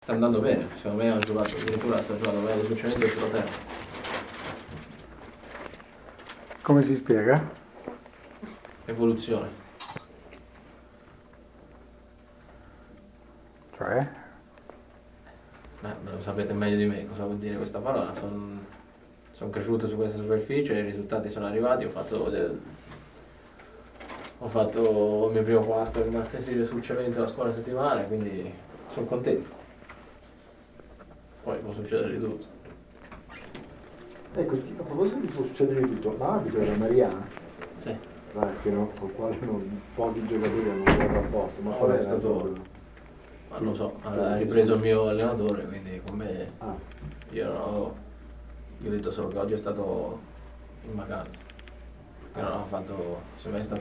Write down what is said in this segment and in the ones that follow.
Sta andando bene, secondo me ha giocato, addirittura sta giocando meglio sul cemento che sulla terra. Come si spiega? Evoluzione. Cioè? Lo sapete meglio di me cosa vuol dire questa parola. Sono cresciuto su questa superficie, i risultati sono arrivati, ho fatto il mio primo quarto in master sul cemento la scorsa settimana, quindi sono contento. Poi può succedere di tutto. Ecco, a proposito di può succedere di tutto, l'arbitro era Mariana? Sì. Col quale pochi giocatori hanno un buon rapporto, ma qual è stato? Ma non lo so, ha ripreso il mio allenatore, quindi con me io ho detto solo che oggi è stato in vacanza. Che non ho fatto, secondo me è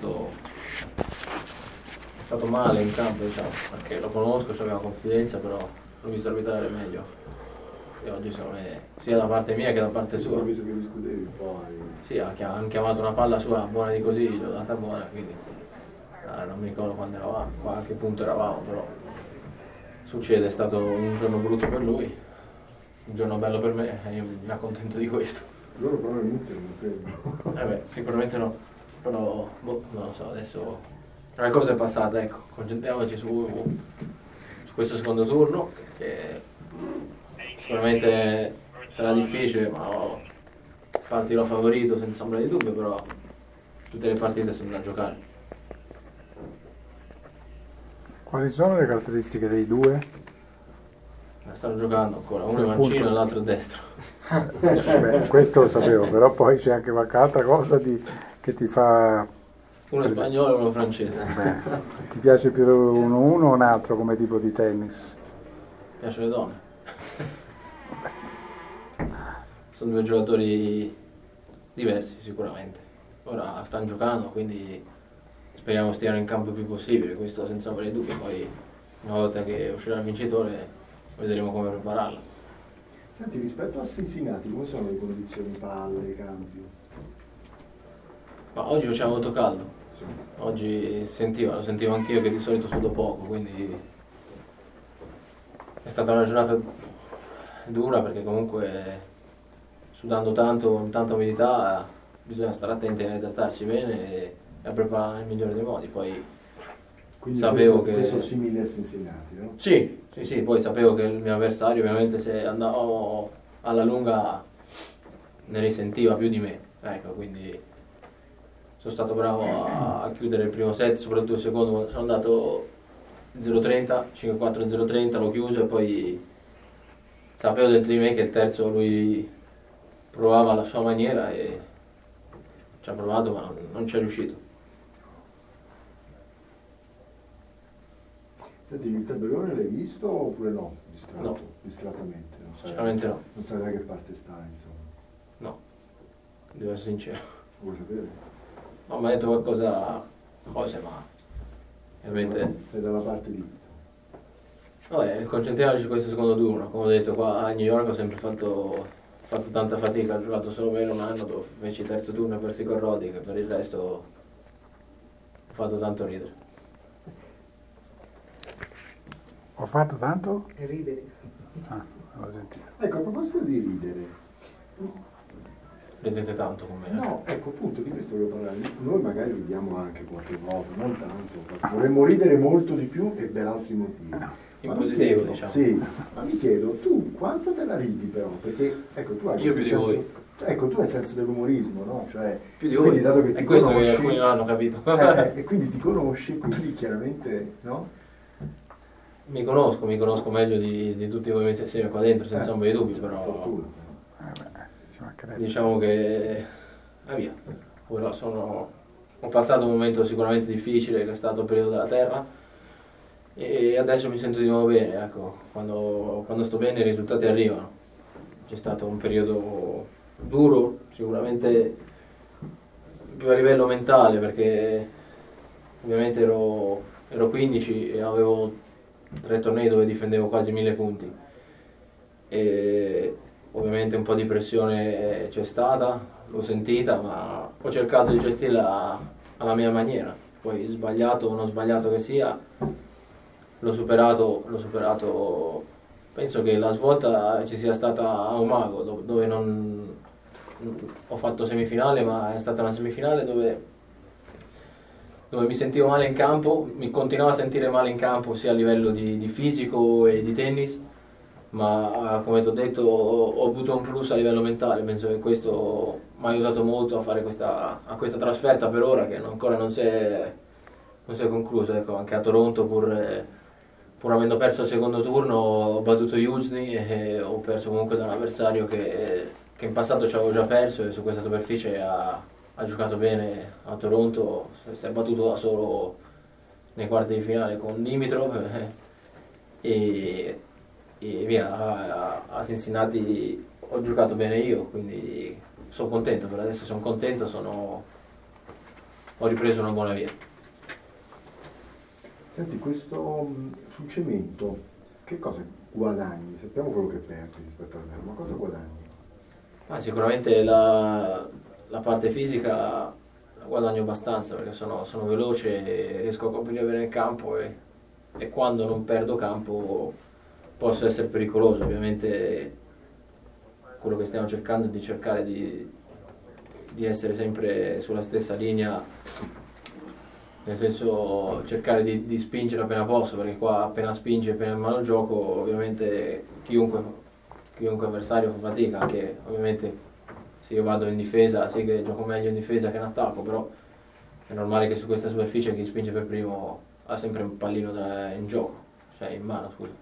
stato male in campo, diciamo, perché lo conosco, ci aveva confidenza, però l'ho visto arbitrare meglio. E oggi secondo me, sia da parte mia che da parte sua. Ho visto che discutevi un po'. Sì, hanno chiamato una palla sua buona di così, l'ho data buona, quindi non mi ricordo quando eravamo, a che punto eravamo, però succede, è stato un giorno brutto per lui, un giorno bello per me e io mi accontento di questo. Loro probabilmente non credo. Sicuramente no, però non lo so, adesso la cosa è passata, ecco, concentriamoci su questo secondo turno, che sicuramente sarà difficile, ma partirò favorito senza ombra di dubbio, però tutte le partite sono da giocare. Quali sono le caratteristiche dei due? Stanno giocando ancora, uno Sì, è mancino appunto. e l'altro è destro. Beh, questo lo sapevo, però poi c'è anche qualche altra cosa che ti fa... Uno è spagnolo e uno francese. Ti piace più uno o un altro come tipo di tennis? Mi piacciono le donne. Sono due giocatori diversi sicuramente. Ora stanno giocando, quindi speriamo stiano in campo il più possibile, questo senza avere dubbi. Poi una volta che uscirà il vincitore vedremo come prepararlo. Senti, rispetto a Cincinnati, come sono le condizioni palle, campi? Ma oggi faceva molto caldo. Sì. Oggi lo sentivo anch'io che di solito sudo poco, quindi è stata una giornata dura perché comunque sudando tanto, con tanta umidità, bisogna stare attenti a idratarsi bene e a preparare nel migliore dei modi. Poi Quindi sapevo questo simile a Cincinnati, no? Sì, poi sapevo che il mio avversario ovviamente se andavo alla lunga ne risentiva più di me, ecco, quindi sono stato bravo a chiudere il primo set, soprattutto il secondo quando sono andato 0-30, 5-4-0-30, l'ho chiuso e poi sapevo dentro di me che il terzo lui provava alla sua maniera e ci ha provato ma non ci è riuscito. Senti, il tabellone l'hai visto oppure no? No. Distrattamente? Non sai, Sicuramente no. Non sai da che parte stai, insomma. No, devo essere sincero. Vuoi sapere? No, mi ha detto qualcosa, cose, ma ovviamente... Sei dalla parte di... Vabbè, concentriamoci su questo secondo turno. Come ho detto, qua a New York ho sempre fatto tanta fatica, ho giocato solo meno un anno, dove feci il terzo turno e persi con Rodi, che per il resto ho fatto tanto ridere. Ho fatto tanto? E ridere. Avevo sentito. Ecco, a proposito di ridere, Ridete tanto con me. no, ecco appunto di questo volevo parlare. Noi magari ridiamo anche qualche volta, non tanto, vorremmo ridere molto di più e per altri motivi. In Ma mi positivo, chiedo, diciamo. Sì, ma mi chiedo, tu quanto te la ridi però? Perché ecco, tu hai Io questo più di senso, ecco, tu hai senso dell'umorismo, no? Cioè, Più di quindi voi. dato che È ti questo che conosci, alcuni non hanno capito. e quindi ti conosci, quindi chiaramente, no? Mi conosco meglio di tutti voi messi assieme qua dentro, senza ombra di dubbio, Cioè, però fortuna. Ci mancherebbe. diciamo che via. Ora ho passato un momento sicuramente difficile che è stato il periodo della terra e adesso mi sento di nuovo bene, ecco, quando sto bene i risultati arrivano. C'è stato un periodo duro, sicuramente più a livello mentale perché ovviamente ero 15 e avevo 3 tornei dove difendevo quasi 1000 punti e ovviamente un po' di pressione c'è stata, l'ho sentita, ma ho cercato di gestirla alla mia maniera. Poi sbagliato o non sbagliato che sia, l'ho superato penso che la svolta ci sia stata a Umago, dove non ho fatto semifinale, ma è stata una semifinale dove mi sentivo male in campo, mi continuavo a sentire male in campo sia a livello di fisico e di tennis, ma come ti ho detto ho avuto un plus a livello mentale. Penso che questo mi ha aiutato molto a fare questa trasferta per ora, che ancora non si è conclusa. Ecco, anche a Toronto, pur avendo perso il secondo turno, ho battuto Yuzny e ho perso comunque da un avversario che in passato ci avevo già perso, e su questa superficie ha giocato bene a Toronto. Si è battuto da solo nei quarti di finale con Dimitrov e via. A Cincinnati ho giocato bene io, quindi sono contento. Per adesso sono contento, ho ripreso una buona via. Senti, questo sul cemento, che cosa guadagni? Sappiamo quello che perdi rispetto al vero, ma cosa guadagni? Sicuramente la parte fisica la guadagno abbastanza, perché sono veloce, riesco a coprire bene il campo e quando non perdo campo posso essere pericoloso. Ovviamente quello che stiamo cercando è di cercare di essere sempre sulla stessa linea, nel senso cercare di spingere appena posso, perché qua appena spingi, appena in mano il gioco, ovviamente chiunque avversario fa fatica. Anche ovviamente se io vado in difesa, sì che gioco meglio in difesa che in attacco, però è normale che su questa superficie chi spinge per primo ha sempre un pallino in gioco, cioè in mano, scusa.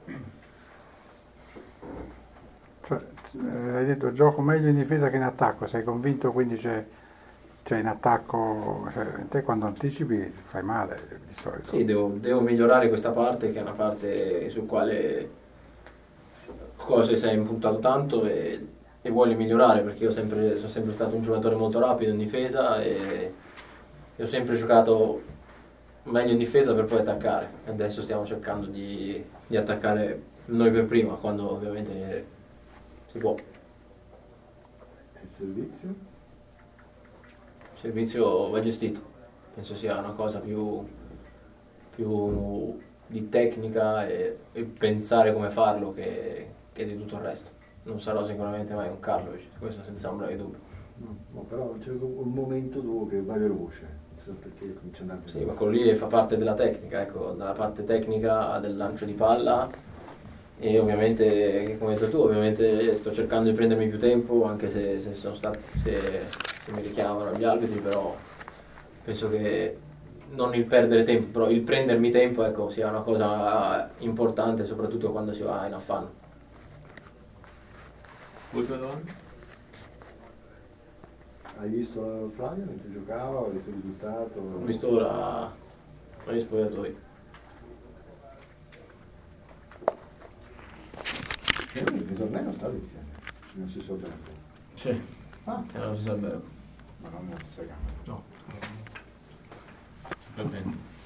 Cioè, hai detto gioco meglio in difesa che in attacco, sei convinto? Quindi c'è in attacco, cioè, te quando anticipi fai male di solito. Sì, devo migliorare questa parte, che è una parte sul quale cose sei impuntato tanto e voglio migliorare, perché io sono sempre stato un giocatore molto rapido in difesa e ho sempre giocato meglio in difesa per poi attaccare. E adesso stiamo cercando di attaccare noi per prima, quando ovviamente si può. E il servizio? Il servizio va gestito, penso sia una cosa più di tecnica e pensare come farlo che di tutto il resto. Non sarò sicuramente mai un Karlovic, questo senza ombra di dubbio. No, però c'è un momento dove va veloce, perché comincia ad andare. Sì, ma quello lì fa parte della tecnica, ecco, dalla parte tecnica del lancio di palla, e ovviamente, come hai detto tu, ovviamente sto cercando di prendermi più tempo, anche se mi richiamano gli arbitri, però penso che non il perdere tempo, però il prendermi tempo, ecco, sia una cosa importante, soprattutto quando si va in affanno. Ultima domanda? Hai visto Flavio mentre giocava? Hai visto il risultato? Ho visto ora gli spogliatoi. Il torneo sta iniziando nello stesso tempo. Sì, Ah, è nello stesso albergo. ma non nella stessa gara. No. Super bene.